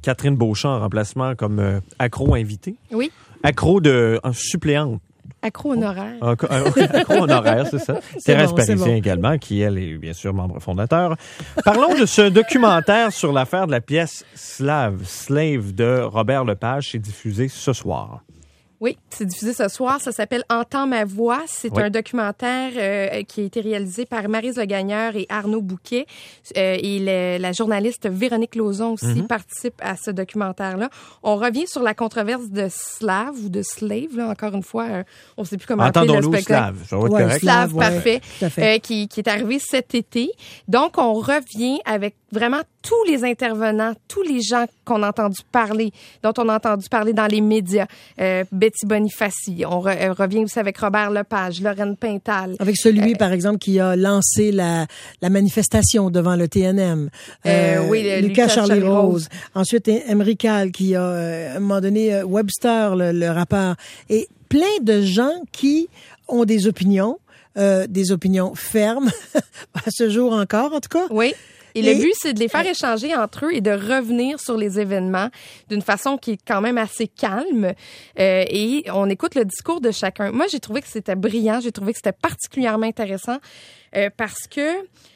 Catherine Beauchamp en remplacement comme accro invitée. Oui. Accro de suppléante. Accro honoraire. Accro honoraire, c'est ça. Thérèse Parisien également, qui, elle, est bien sûr membre fondateur. Parlons de ce documentaire sur l'affaire de la pièce Slave de Robert Lepage. C'est diffusé ce soir. Oui, c'est diffusé ce soir. Ça s'appelle « Entends ma voix ». C'est un documentaire qui a été réalisé par Maryse Legagneur et Arnaud Bouquet. Et la journaliste Véronique Lauzon aussi participe à ce documentaire-là. On revient sur la controverse de Slave ou de Slave, là, encore une fois. On ne sait plus comment appeler le spectacle. Slave, ça va être correct. Slave, parfait. Qui est arrivé cet été. Donc, on revient avec vraiment tous les intervenants, tous les gens qu'on a entendu parler, dont on a entendu parler dans les médias. Betty Bonifaci, on revient aussi avec Robert Lepage, Lorraine Pintal. Avec celui, par exemple, qui a lancé la manifestation devant le TNM. Oui, Lucas Charlie Rose. Ensuite, Emery Cal, qui a, à un moment donné, Webster, le rappeur. Et plein de gens qui ont des opinions fermes, à ce jour encore, en tout cas. Oui. Et le but, c'est de les faire échanger entre eux et de revenir sur les événements d'une façon qui est quand même assez calme. Et on écoute le discours de chacun. Moi, j'ai trouvé que c'était brillant. J'ai trouvé que c'était particulièrement intéressant parce que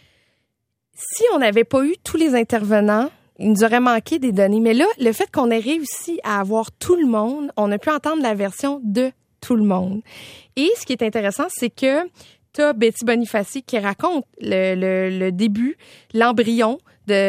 si on n'avait pas eu tous les intervenants, il nous aurait manqué des données. Mais là, le fait qu'on ait réussi à avoir tout le monde, on a pu entendre la version de tout le monde. Et ce qui est intéressant, c'est que t'as Betty Bonifaci qui raconte le début, l'embryon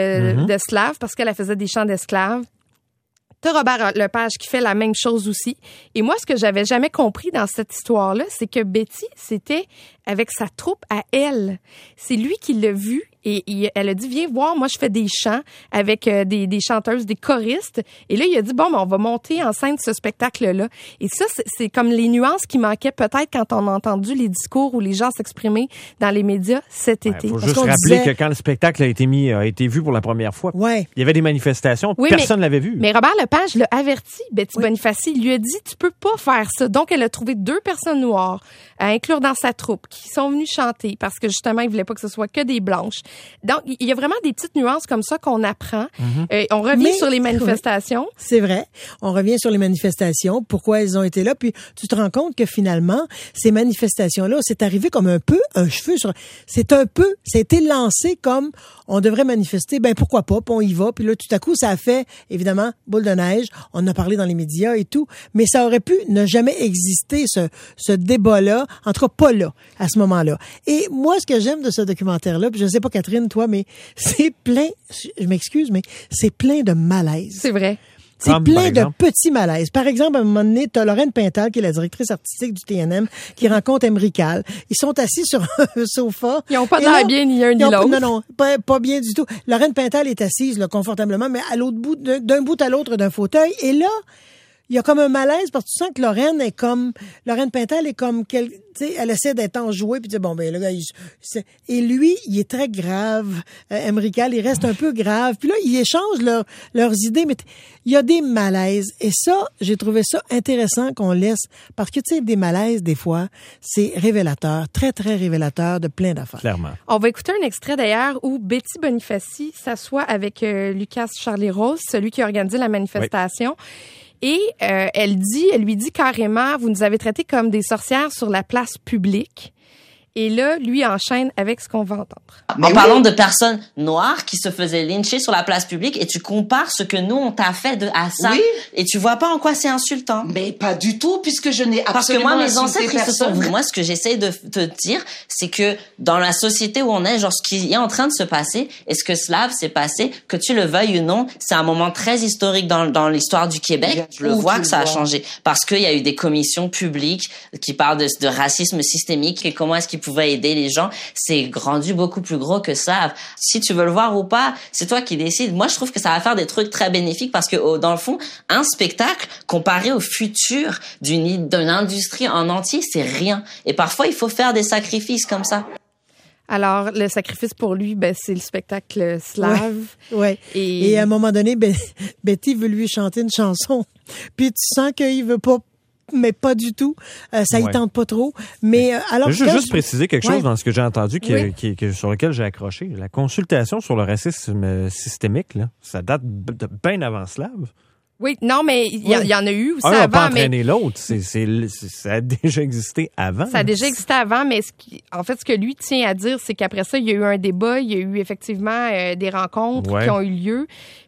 de Slave, parce qu'elle faisait des chants d'esclaves. T'as Robert Lepage qui fait la même chose aussi. Et moi, ce que j'avais jamais compris dans cette histoire-là, c'est que Betty, c'était avec sa troupe à elle. C'est lui qui l'a vu et elle a dit, viens voir, moi je fais des chants avec des chanteuses, des choristes. Et là, il a dit, bon, ben, on va monter en scène ce spectacle-là. Et ça, c'est comme les nuances qui manquaient peut-être quand on a entendu les discours ou les gens s'exprimer dans les médias cet été. Il faut juste rappeler que quand le spectacle a été vu pour la première fois, il y avait des manifestations, personne ne l'avait vu. Mais Robert Lepage l'a averti, Betty Bonifaci, il lui a dit, tu peux pas faire ça. Donc, elle a trouvé 2 personnes noires à inclure dans sa troupe qui sont venues chanter parce que justement, il voulait pas que ce soit que des blanches. Donc, il y a vraiment des petites nuances comme ça qu'on apprend. On revient sur les manifestations. C'est vrai. On revient sur les manifestations, pourquoi elles ont été là. Puis, tu te rends compte que finalement, ces manifestations-là, c'est arrivé comme un peu un cheveu sur... ça a été lancé comme on devrait manifester, ben pourquoi pas, puis on y va. Puis là, tout à coup, ça a fait, évidemment, boule de neige. On en a parlé dans les médias et tout. Mais ça aurait pu ne jamais exister, ce débat-là. En tout cas, pas là, à ce moment-là. Et moi, ce que j'aime de ce documentaire-là, puis je sais pas, Catherine, toi, mais c'est plein, je m'excuse, mais c'est plein de malaise. C'est vrai. C'est plein de petits malaises. Par exemple, à un moment donné, t'as Lorraine Pintal, qui est la directrice artistique du TNM, qui rencontre Emery Cal. Ils sont assis sur un sofa. Ils n'ont pas l'air bien ni un ni l'autre. Non, pas bien du tout. Lorraine Pintal est assise là, confortablement, mais à l'autre bout, d'un bout à l'autre d'un fauteuil. Et là, il y a comme un malaise parce que tu sens que Lorraine Pintal est comme tu sais, elle essaie d'être enjouée puis dire bon ben le gars et lui, il est très grave. Emery Cal, il reste un peu grave. Puis là, ils échangent leurs idées, mais il y a des malaises et ça, j'ai trouvé ça intéressant qu'on laisse parce que tu sais des malaises des fois, c'est révélateur, très très révélateur de plein d'affaires. Clairement. On va écouter un extrait d'ailleurs où Betty Bonifaci s'assoit avec Lucas Charlie Rose, celui qui a organisé la manifestation. Oui. Et elle lui dit carrément, vous nous avez traités comme des sorcières sur la place publique. Et là, lui enchaîne avec ce qu'on va entendre. En parlant de personnes noires qui se faisaient lyncher sur la place publique et tu compares ce que nous, on t'a fait à ça et tu vois pas en quoi c'est insultant. Mais pas du tout, puisque je n'ai absolument pas insulté personne. Parce que moi, mes ancêtres, ils se sont... Moi, ce que j'essaye de te dire, c'est que dans la société où on est, genre ce qui est en train de se passer et ce que Slave s'est passé, que tu le veuilles ou non, c'est un moment très historique dans l'histoire du Québec. Je le vois que ça a changé. Parce qu'il y a eu des commissions publiques qui parlent de racisme systémique et comment est-ce qu'ils pouvaient aider les gens. C'est rendu beaucoup plus gros que ça. Si tu veux le voir ou pas, c'est toi qui décides. Moi, je trouve que ça va faire des trucs très bénéfiques parce que, dans le fond, un spectacle comparé au futur d'une industrie en entier, c'est rien. Et parfois, il faut faire des sacrifices comme ça. Alors, le sacrifice pour lui, c'est le spectacle Slave. Ouais. Et à un moment donné, Betty veut lui chanter une chanson. Puis tu sens qu'il veut pas mais pas du tout. Ça y tente pas trop. Mais alors, je veux juste préciser quelque chose dans ce que j'ai entendu sur lequel j'ai accroché. La consultation sur le racisme systémique, là, ça date de bien avant Slave. Oui, non, mais il y en a eu aussi avant. On n'a pas entraîné l'autre. Ça a déjà existé avant. Ça a déjà existé avant, mais ce que lui tient à dire, c'est qu'après ça, il y a eu un débat, il y a eu effectivement des rencontres qui ont eu lieu.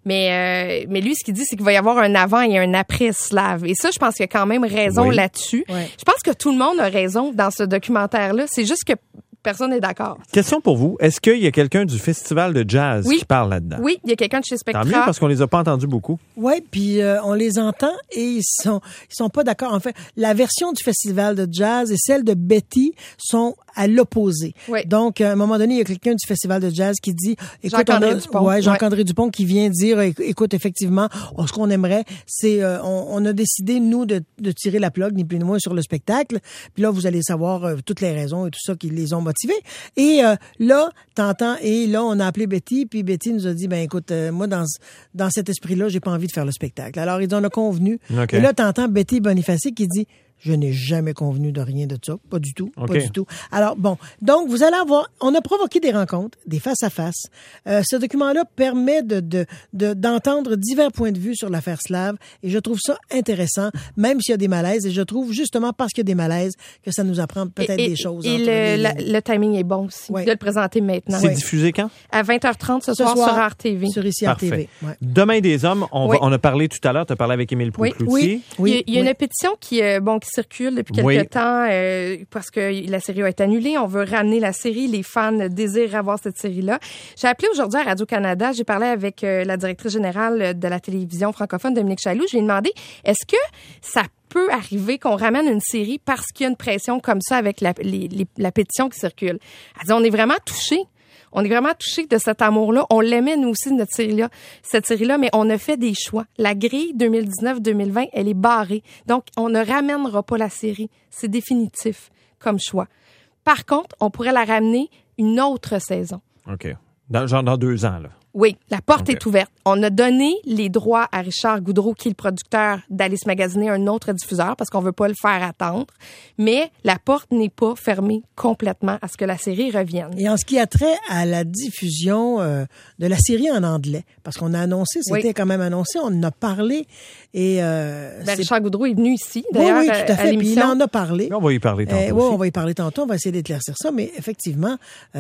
Mais lui, ce qu'il dit, c'est qu'il va y avoir un avant et un après Slave. Et ça, je pense qu'il y a quand même raison là-dessus. Oui. Je pense que tout le monde a raison dans ce documentaire-là. C'est juste que personne n'est d'accord. Question pour vous. Est-ce qu'il y a quelqu'un du festival de jazz qui parle là-dedans? Oui, il y a quelqu'un de chez Spectra. Tant mieux, parce qu'on les a pas entendus beaucoup. Oui, puis on les entend et ils sont pas d'accord. En fait, la version du festival de jazz et celle de Betty sont à l'opposé. Oui. Donc, à un moment donné, il y a quelqu'un du festival de jazz qui dit... Jean-André Dupont. Jean-André Dupont qui vient dire, écoute, effectivement, ce qu'on aimerait, c'est... on a décidé, nous, de tirer la plug, ni plus ni moins, sur le spectacle. Puis là, vous allez savoir toutes les raisons et tout ça qui les ont motivés. Et là, t'entends, et là, on a appelé Betty, puis Betty nous a dit, écoute, moi, dans cet esprit-là, j'ai pas envie de faire le spectacle. Alors, on a convenu. Okay. Et là, t'entends Betty Bonifaci qui dit... Je n'ai jamais convenu de rien de ça. Pas du tout. Pas du tout. Alors, bon. Donc, vous allez avoir... On a provoqué des rencontres, des face-à-face. Ce document-là permet d'entendre divers points de vue sur l'affaire Slave. Et je trouve ça intéressant, même s'il y a des malaises. Et je trouve, justement, parce qu'il y a des malaises, que ça nous apprend peut-être des choses. Et le timing est bon aussi, de le présenter maintenant. C'est diffusé quand? À 20h30 ce soir sur RTV. Sur ici RTV. Ouais. Demain des hommes, on a parlé tout à l'heure, tu as parlé avec Émile Proulx-Cloutier. Oui. Il y a une pétition qui circule depuis quelque temps parce que la série a été annulée. On veut ramener la série. Les fans désirent avoir cette série-là. J'ai appelé aujourd'hui à Radio-Canada. J'ai parlé avec la directrice générale de la télévision francophone, Dominique Chaloux. Je lui ai demandé, est-ce que ça peut arriver qu'on ramène une série parce qu'il y a une pression comme ça avec la pétition qui circule? Elle dit, on est vraiment touchés. On est vraiment touchés de cet amour-là. On l'aimait, nous aussi, cette série-là, mais on a fait des choix. La grille 2019-2020, elle est barrée. Donc, on ne ramènera pas la série. C'est définitif comme choix. Par contre, on pourrait la ramener une autre saison. OK. Dans 2 ans, là. Oui, la porte est ouverte. On a donné les droits à Richard Goudreau, qui est le producteur d'Alice Magasiner, un autre diffuseur, parce qu'on veut pas le faire attendre. Mais la porte n'est pas fermée complètement à ce que la série revienne. Et en ce qui a trait à la diffusion de la série en anglais, parce qu'on a annoncé, c'était quand même annoncé, on en a parlé. Et Richard Goudreau est venu ici, d'ailleurs, oui, tout à fait. Puis il en a parlé. On va y parler tantôt. Oui, on va y parler tantôt. On va essayer d'éclaircir ça, mais effectivement...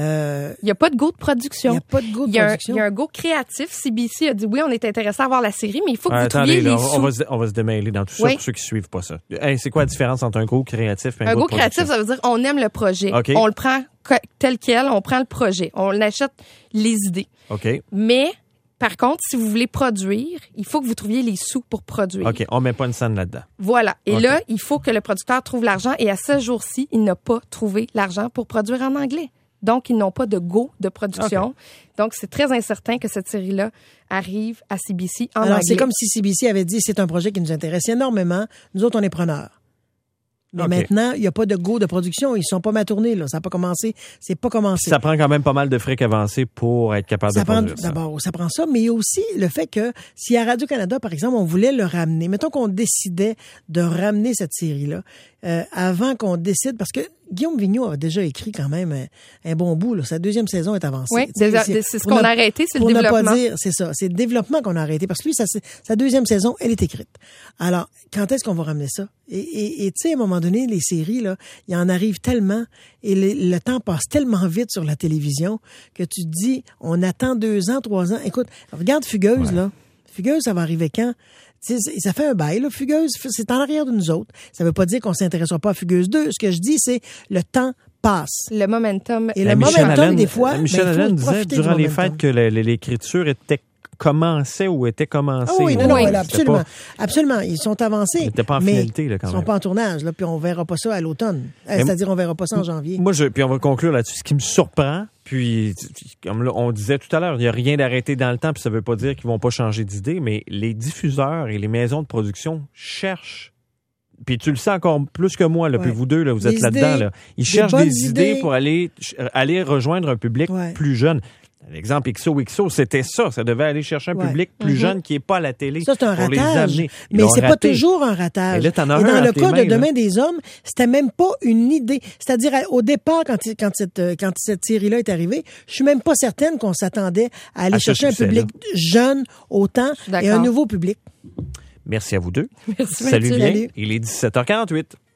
il n'y a pas de go de production. Il n'y a pas de go de production. Il y a un go créatif. CBC a dit oui, on est intéressé à voir la série, mais il faut que vous trouviez les sous. On va se démêler dans tout ça pour ceux qui suivent pas ça. C'est quoi la différence entre un go créatif et un go de production? Créatif, ça veut dire on aime le projet. Okay. On le prend tel quel, on prend le projet. On achète les idées. OK. Mais... Par contre, si vous voulez produire, il faut que vous trouviez les sous pour produire. OK, on met pas une scène là-dedans. Voilà. Et là, il faut que le producteur trouve l'argent. Et à ce jour-ci, il n'a pas trouvé l'argent pour produire en anglais. Donc, ils n'ont pas de go de production. Okay. Donc, c'est très incertain que cette série-là arrive à CBC en anglais. C'est comme si CBC avait dit, c'est un projet qui nous intéresse énormément. Nous autres, on est preneurs. Mais maintenant, il n'y a pas de go de production. Ils ne sont pas ma tournée, là. Ça n'a pas commencé. C'est pas commencé. Ça prend quand même pas mal de fric avancé pour être capable de produire ça. D'abord, ça prend ça, mais il y a aussi le fait que si à Radio-Canada, par exemple, on voulait le ramener, mettons qu'on décidait de ramener cette série-là, avant qu'on décide, parce que Guillaume Vigneault a déjà écrit quand même un bon bout, là. Sa 2e saison est avancée. Oui, c'est ce qu'on a arrêté, c'est le développement. Pour ne pas dire, c'est ça, c'est le développement qu'on a arrêté, parce que lui, sa 2e saison, elle est écrite. Alors, quand est-ce qu'on va ramener ça? Et tu sais, à un moment donné, les séries, là, il en arrive tellement, et le temps passe tellement vite sur la télévision, que tu te dis, on attend 2 ans, 3 ans. Écoute, regarde Fugueuse, là. Fugueuse, ça va arriver quand? T'sais, ça fait un bail, là, Fugueuse. C'est en arrière de nous autres. Ça veut pas dire qu'on s'intéressera pas à Fugueuse 2. Ce que je dis, c'est le temps passe. Le momentum. Et le momentum, des fois, Michel Allen disait durant les fêtes que l'écriture commençait ou était commencée. Oh oui, non, absolument. Absolument. Ils sont avancés. Ils n'étaient pas en finalité, là, quand même. Ils sont pas en tournage, là, puis on verra pas ça à l'automne. C'est-à-dire, on verra pas ça en janvier. Puis on va conclure là-dessus. Ce qui me surprend, puis, comme là, on disait tout à l'heure, il n'y a rien d'arrêté dans le temps, puis ça veut pas dire qu'ils vont pas changer d'idée, mais les diffuseurs et les maisons de production cherchent. Puis tu le sais encore plus que moi, là, puis vous deux, là, vous êtes là-dedans. Là. Ils cherchent des idées pour aller rejoindre un public plus jeune. L'exemple XOXO, c'était ça. Ça devait aller chercher un public plus jeune qui n'est pas à la télé. Ça, c'est un pour les ratage. amener. Mais c'est pas toujours un ratage. Et là, t'en as Et un dans le entre cas les de mains, Demain des hommes, c'était même pas une idée. C'est-à-dire, au départ, quand cette série-là est arrivée, je suis même pas certaine qu'on s'attendait à aller chercher un public jeune autant et un nouveau public. Merci à vous deux. Merci, Salut Mathieu. bien. Salut. Il est 17h48.